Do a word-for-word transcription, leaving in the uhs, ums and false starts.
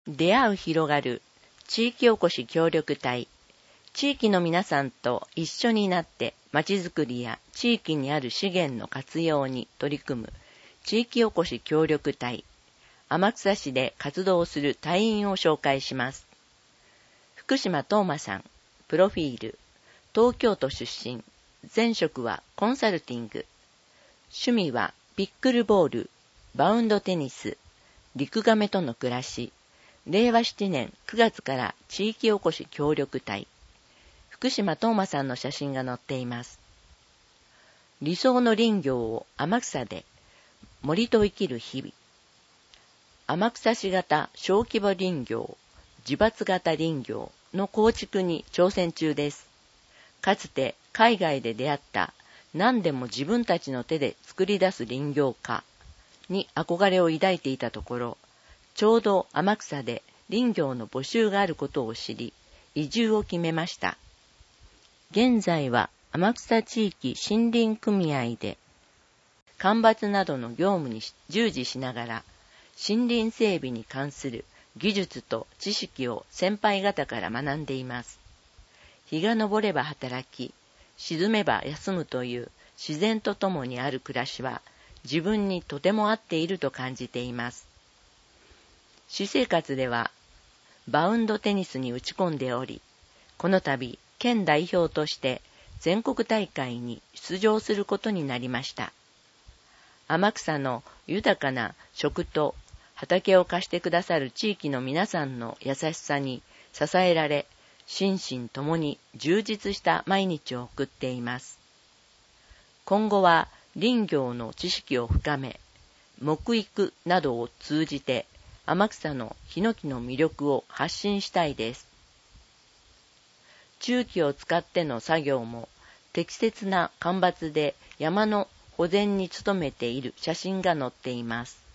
出会う広がる地域おこし協力隊。地域の皆さんと一緒になってまちづくりや地域にある資源の活用に取り組む地域おこし協力隊。天草市で活動する隊員を紹介します。福島東馬さん、プロフィール。東京都出身。前職はコンサルティング。趣味はピックルボール、バウンドテニス、リクガメとの暮らし。れいわななねんくがつから地域おこし協力隊。福島東馬さんの写真が載っています。理想の林業を天草で、森と生きる日々。天草市型小規模林業、自伐型林業の構築に挑戦中です。かつて海外で出会った何でも自分たちの手で作り出す林業家に憧れを抱いていたところ、ちょうど天草で林業の募集があることを知り、移住を決めました。現在は天草地域森林組合で、間伐などの業務に従事しながら、森林整備に関する技術と知識を先輩方から学んでいます。日が昇れば働き、沈めば休むという自然とともにある暮らしは、自分にとても合っていると感じています。私生活では、バウンドテニスに打ち込んでおり、この度、県代表として全国大会に出場することになりました。天草の豊かな食と畑を貸してくださる地域の皆さんの優しさに支えられ、心身ともに充実した毎日を送っています。今後は林業の知識を深め、木育などを通じて天草のヒノキの魅力を発信したいです。重機を使っての作業も適切な間伐で山の保全に努めている写真が載っています。